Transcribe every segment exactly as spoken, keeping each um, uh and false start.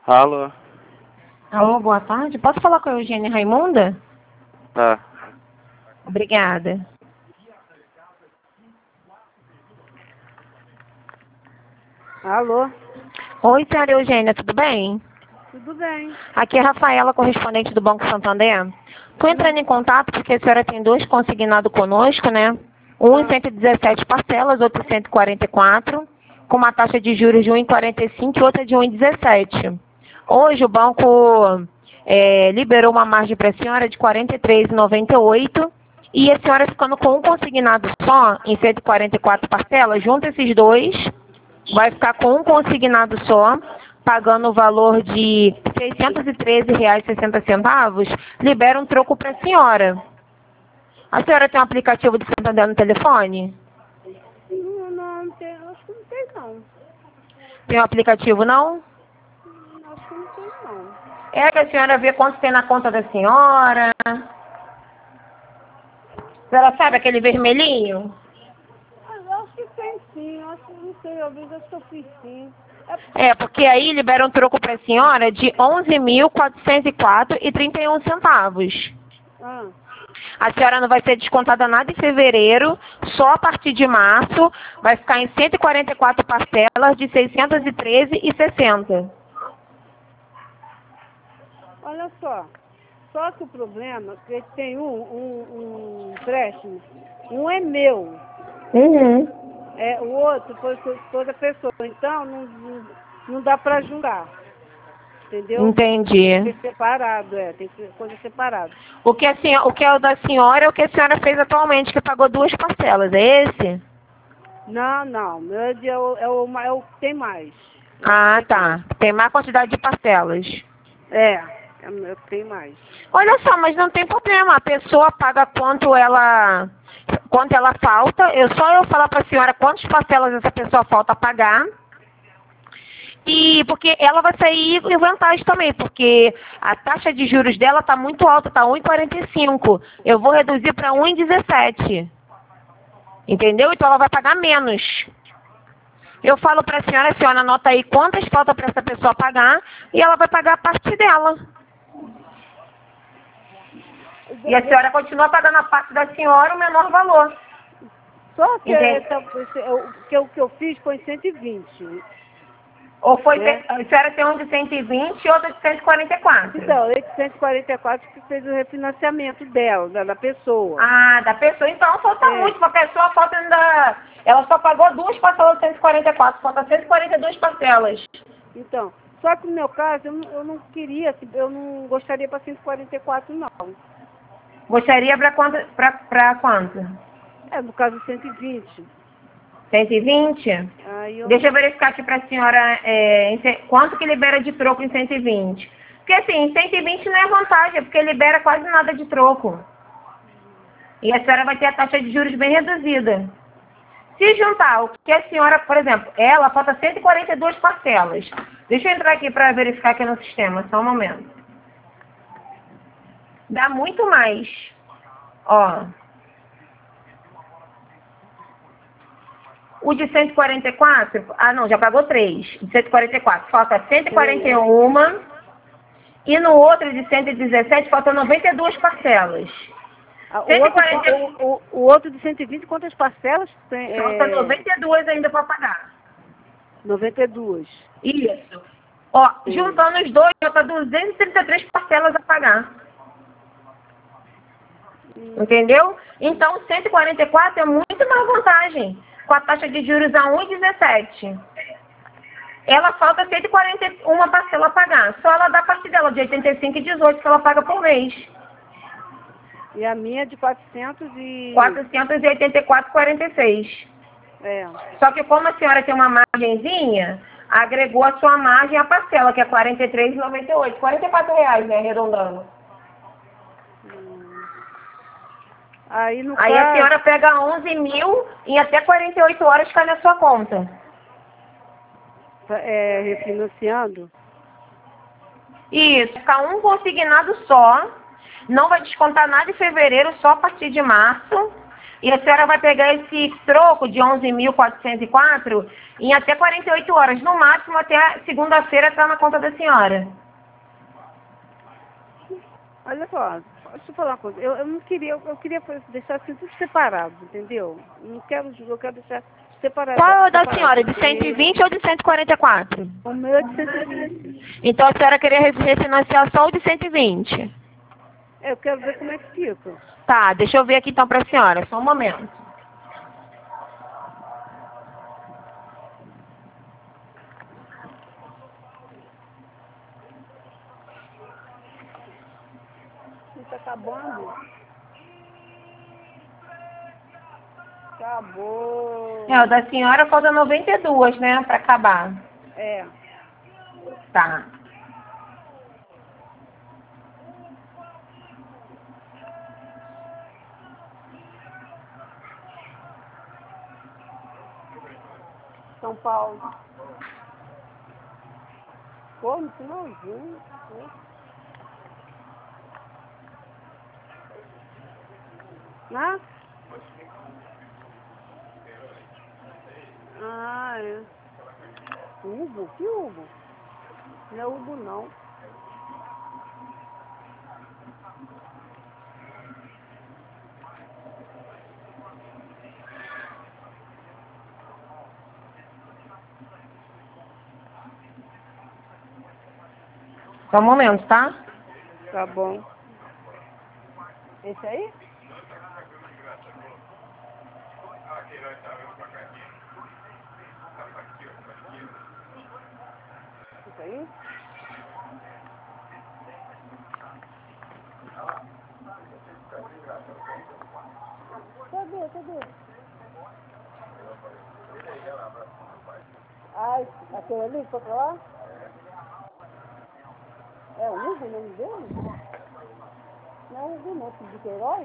Alô? Alô, boa tarde. Posso falar com a Eugênia Raimunda? Tá. Obrigada. Alô? Oi, senhora Eugênia, tudo bem? Tudo bem. Aqui é a Rafaela, correspondente do Banco Santander. Estou entrando em contato porque a senhora tem dois consignados conosco, né? Um em cento e dezessete parcelas, outro em cento e quarenta e quatro, com uma taxa de juros de um vírgula quarenta e cinco e outra de um vírgula dezessete. Hoje o banco é, liberou uma margem para a senhora de quarenta e três vírgula noventa e oito e a senhora ficando com um consignado só em cento e quarenta e quatro parcelas, junta esses dois, vai ficar com um consignado só, pagando o valor de seiscentos e treze reais e sessenta centavos, libera um troco para a senhora. A senhora tem um aplicativo do Santander no telefone? Não, não, não tem, acho que não tem não. Tem um aplicativo não? Acho que não tem não. É que a senhora vê quanto tem na conta da senhora. A senhora sabe aquele vermelhinho? Ah, eu acho que tem sim, acho que não sei, eu vejo acho que eu fiz sim. É, porque aí libera um troco para a senhora de onze mil quatrocentos e quatro reais e trinta e um centavos. Ah, A senhora não vai ser descontada nada em fevereiro, só a partir de março vai ficar em cento e quarenta e quatro parcelas de seiscentos e treze reais e sessenta centavos. olha só, só que o problema é que tem um, um, um empréstimo, um é meu, Uhum. é, o outro foi com toda pessoa, então não, não, não dá pra julgar, entendeu? Entendi. Tem que ser separado, é, tem que ser coisa separada. O que, a senhora, o que é o da senhora é o que a senhora fez atualmente, que pagou duas parcelas, é esse? Não, não, meu é, de- é, o, é, o, ma- é o que tem mais. Ah, tá. Tem mais quantidade de parcelas. É, é o meu que tem mais. Olha só, mas não tem problema. A pessoa paga quanto ela, quanto ela falta. Eu só eu falar para a senhora quantas parcelas essa pessoa falta pagar. E porque ela vai sair em vantagem também, porque a taxa de juros dela está muito alta, está um vírgula quarenta e cinco. Eu vou reduzir para um vírgula dezessete. Entendeu? Então ela vai pagar menos. Eu falo para a senhora, a senhora anota aí quantas falta para essa pessoa pagar e ela vai pagar a parte dela. E a senhora continua pagando a parte da senhora o menor valor. Só que Entendi. essa, esse, é o que eu, que eu fiz foi cento e vinte. Ou foi, É. a senhora tem um de cento e vinte e outro de cento e quarenta e quatro. Então, esse cento e quarenta e quatro que fez o refinanciamento dela, da, da pessoa. Ah, da pessoa. Então falta É. muito. Para a pessoa falta ainda... Ela só pagou duas parcelas de cento e quarenta e quatro. Falta cento e quarenta e duas parcelas. Então, só que no meu caso, eu não, eu não queria, eu não gostaria para cento e quarenta e quatro não. Gostaria para quanto? Para quanto? É, no caso cento e vinte. cento e vinte? Aí eu... Deixa eu verificar aqui para a senhora é, em ce- quanto que libera de troco em cento e vinte. Porque assim, cento e vinte não é vantagem, porque libera quase nada de troco. E a senhora vai ter a taxa de juros bem reduzida. Se juntar o que a senhora, por exemplo, ela falta cento e quarenta e duas parcelas. Deixa eu entrar aqui para verificar aqui no sistema, só um momento. Dá muito mais. Ó. O de cento e quarenta e quatro, ah não, já pagou três. De cento e quarenta e quatro, falta cento e quarenta e um. E no outro de cento e dezessete, faltam noventa e duas parcelas. Ah, o, cento e outro, quarenta o, o, o outro de cento e vinte, quantas parcelas tem? Falta É, noventa e duas ainda para pagar. noventa e duas. Isso. Ó, Sim. juntando os dois, falta duzentas e trinta e três parcelas a pagar. Entendeu? Então, cento e quarenta e quatro é muito mais vantagem, com a taxa de juros a um vírgula dezessete. Ela falta cento e quarenta e uma parcela a pagar. Só ela dá a parte dela, de oitenta e cinco e dezoito, que ela paga por mês. E a minha de quatrocentos e... quatrocentos e oitenta e quatro reais e quarenta e seis centavos. É. Só que como a senhora tem uma margenzinha, agregou a sua margem à parcela, que é quarenta e três reais e noventa e oito centavos. quarenta e quatro reais, né, arredondando. Hum. Aí, no Aí caso... a senhora pega onze mil e até quarenta e oito horas cai na sua conta. É, refinanciando? Isso, fica um consignado só, não vai descontar nada em fevereiro, só a partir de março. E a senhora vai pegar esse troco de onze mil quatrocentos e quatro em até quarenta e oito horas. No máximo, até segunda-feira está na conta da senhora. Olha só, deixa eu falar uma coisa. Eu, eu não queria, eu, eu queria deixar assim tudo separado, entendeu? Não quero, eu quero deixar separado. Qual é o da separado, senhora? De cento e vinte ou de cento e quarenta e quatro? O meu é de cento e vinte. Então a senhora queria refinanciar só o de cento e vinte. É, eu quero ver como é que fica. Tá, deixa eu ver aqui então para a senhora. Só um momento. Está acabando. Acabou. É, o da senhora falta noventa e dois, né, para acabar. É. Tá. São Paulo. Pô, no finalzinho. Né? Né? Ah, é. Hugo? Que Hugo? Não é Hugo, não. Só um momento, tá? Tá bom. Esse aí? Esse aí? Cadê? Cadê? Ai, aquele ali que foi pra lá? É o Hugo o nome dele? Não é o Hugo, não. De Queiroz?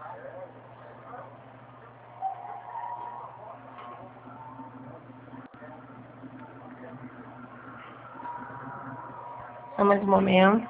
Só mais um momento.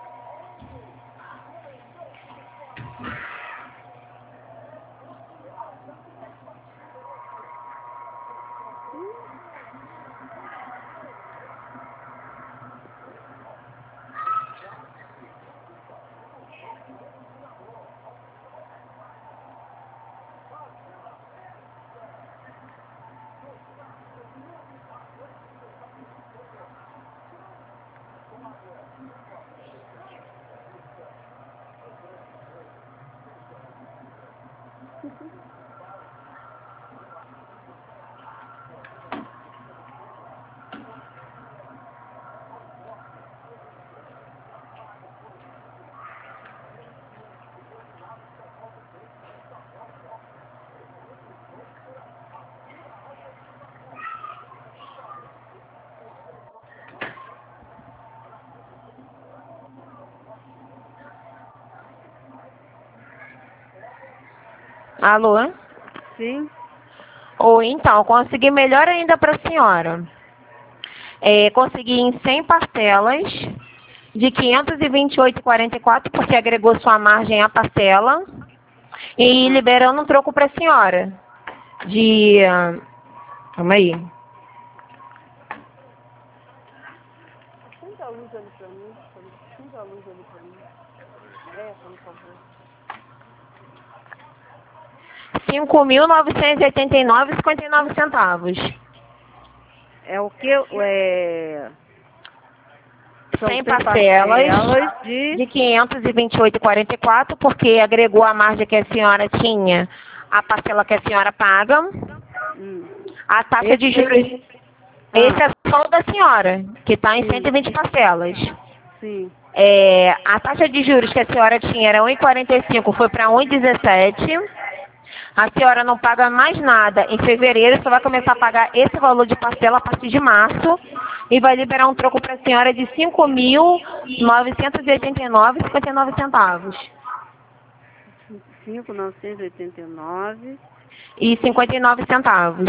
Alô? Sim. Ou então, consegui melhor ainda para a senhora. É, consegui em cem parcelas de quinhentos e vinte e oito reais e quarenta e quatro centavos, porque agregou sua margem à parcela. E Ah. liberando um troco para a senhora. De... Uh, calma aí. Acende a luz ali pra mim. Acende a luz ali pra mim. É, por favor. cinco mil novecentos e oitenta e nove reais e cinquenta e nove centavos. É o que? É... São cem parcelas, parcelas de... de quinhentos e vinte e oito reais e quarenta e quatro centavos, porque agregou a margem que a senhora tinha, a parcela que a senhora paga. Hum. A taxa Esse... de juros, Ah. esse é só o da senhora, que está em Sim. cento e vinte parcelas. Sim. É, a taxa de juros que a senhora tinha era um vírgula quarenta e cinco, foi para um vírgula dezessete. A senhora não paga mais nada em fevereiro, só vai começar a pagar esse valor de parcela a partir de março e vai liberar um troco para a senhora de cinco mil novecentos e oitenta e nove reais e cinquenta e nove centavos. cinco mil novecentos e oitenta e nove E cinquenta e nove centavos.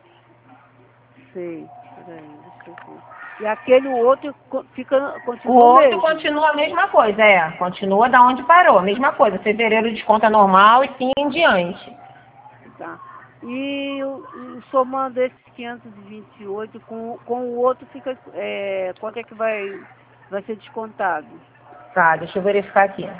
Sei. Peraí, deixa eu ver. E aquele outro co- fica, O continua outro mesmo? continua a mesma coisa, é. Continua da onde parou, a mesma coisa. Fevereiro desconta normal e sim em diante. Tá. E o- o- somando esses quinhentos e vinte e oito com, com o outro, fica, é, quanto é que vai, vai ser descontado? Tá, deixa eu verificar aqui.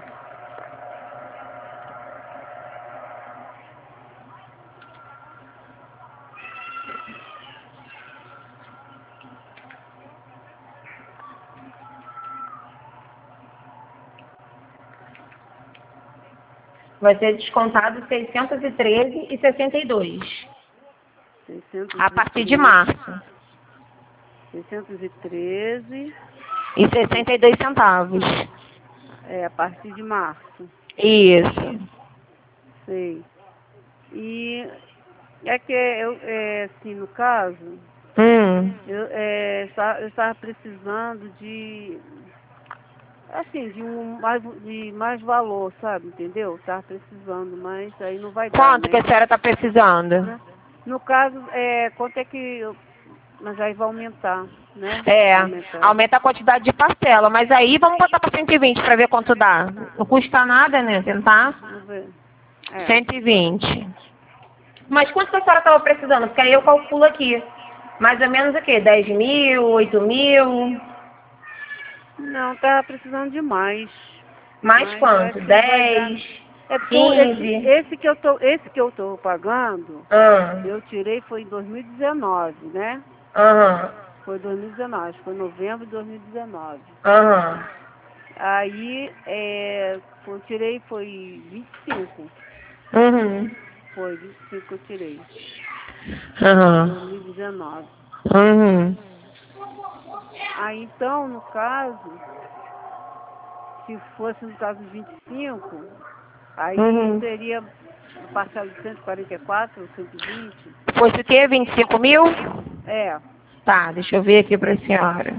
Vai ser descontado seiscentos e treze e sessenta e dois. seiscentos A partir de março. seiscentos e treze, E sessenta e dois centavos. é, a partir de março. Isso. Sei. E é que eu, é, assim, no caso, Hum. eu, é, esta- eu estava precisando de, assim, de um mais, de mais valor, sabe, entendeu? Estava precisando, mas aí não vai dar, Quanto que né? a senhora está precisando? Né? No caso, é, quanto é que eu, mas aí vai aumentar, né? É, Vai aumentar. aumenta a quantidade de parcela, mas aí vamos botar para cento e vinte para ver quanto dá. Não custa nada, né? Tentar. Vamos ver. É. cento e vinte. Mas quanto que a senhora estava precisando? Porque aí eu calculo aqui. Mais ou menos o quê? dez mil, oito mil? Não, tá precisando de mais. Mais Mas eu acho quanto? que não vai dar. dez? É porque o- esse, quinze? esse que eu tô, esse que eu tô pagando, Ah, eu tirei foi em dois mil e dezenove, né? aham, Foi dois mil e dezenove, foi novembro de dois mil e dezenove. aham. Aí, é, foi- eu tirei foi vinte e cinco. Uhum. Foi vinte e cinco que eu tirei. Aham. dois mil e dezenove. Uhum. Aí então, no caso, se fosse no caso vinte e cinco, aí Uhum. seria parcela de cento e quarenta e quatro ou cento e vinte. Fosse o quê? vinte e cinco mil? É, Tá, deixa eu ver aqui para a senhora.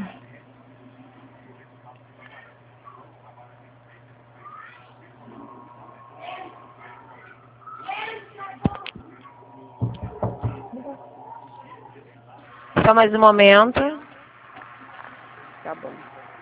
Só mais um momento. tá bom.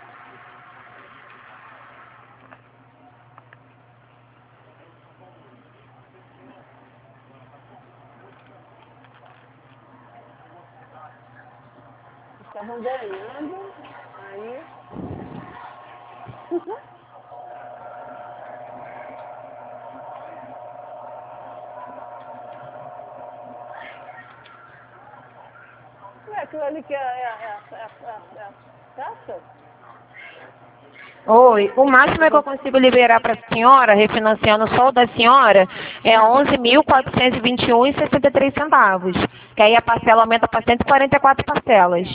Estavam ganhando, aí... Ué, aquilo ali que é, é, é, é, é, é a taxa? Oi, o máximo que eu consigo liberar para a senhora, refinanciando só o da senhora, é onze mil quatrocentos e vinte e um reais e sessenta e três centavos. Que aí a parcela aumenta para cento e quarenta e quatro parcelas.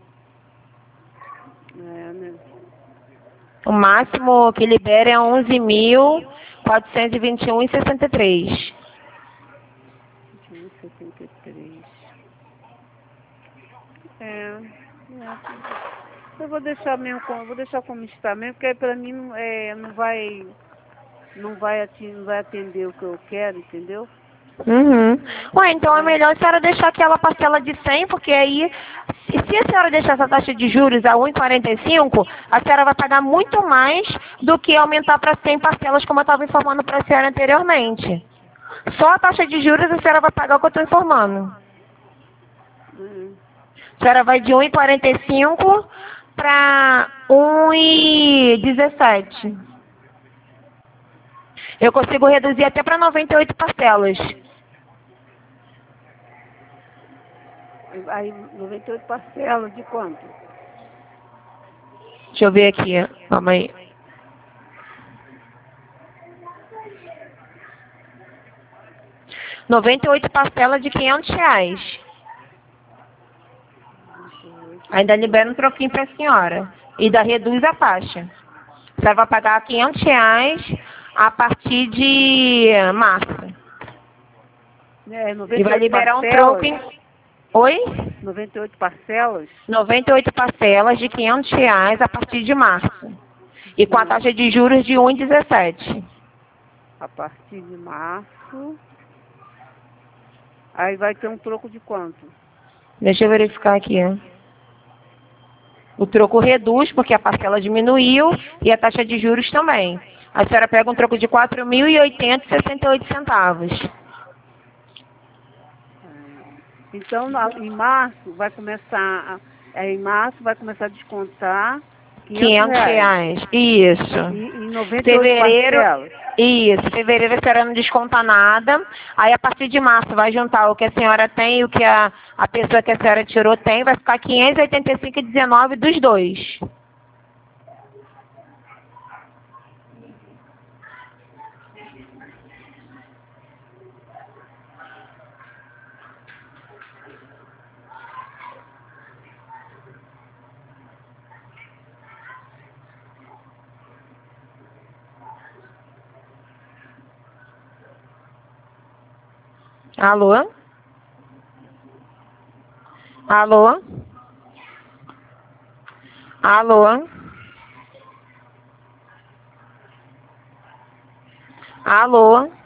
É, né? O máximo que libera é onze mil quatrocentos e vinte e um reais e sessenta e três. vinte e um, setenta e três. É, é. Eu vou deixar mesmo, com- eu vou deixar como está mesmo, porque aí pra mim não, é, não vai, não vai, ati- não vai atender o que eu quero, entendeu? Uhum. Ué, então é melhor a senhora deixar aquela parcela de cem, porque aí, se se a senhora deixar essa taxa de juros a um vírgula quarenta e cinco, a senhora vai pagar muito mais do que aumentar para cem parcelas, como eu estava informando para a senhora anteriormente. Só a taxa de juros a senhora vai pagar o que eu estou informando. Hum. A senhora vai de um vírgula quarenta e cinco para um vírgula dezessete. Eu consigo reduzir até para noventa e oito parcelas. Aí noventa e oito parcelas de quanto? Deixa eu ver aqui, calma aí. noventa e oito parcelas de quinhentos reais. Ainda libera um troquinho para a senhora. E ainda reduz a taxa. Você vai pagar quinhentos reais a partir de março. É, E noventa e vai oito liberar um parcelas, troco em... Oi? noventa e oito parcelas, noventa e oito parcelas de quinhentos reais a partir de março. E com a taxa de juros de um vírgula dezessete. a partir de março. Aí vai ter um troco de quanto? Deixa eu verificar aqui. O troco reduz porque a parcela diminuiu e a taxa de juros também. A senhora pega um troco de quatro mil e oitenta e sessenta e oito centavos. Então, na- em março, vai começar, é, em março vai começar a descontar quinhentos quinhentos reais. reais. Isso. E, em noventa e oito Fevereiro, parcelas. isso. Fevereiro a senhora não desconta nada. Aí a partir de março vai juntar o que a senhora tem e o que a, a pessoa que a senhora tirou tem. Vai ficar quinhentos e oitenta e cinco reais e dezenove centavos dos dois. Alô? Alô? Alô? Alô?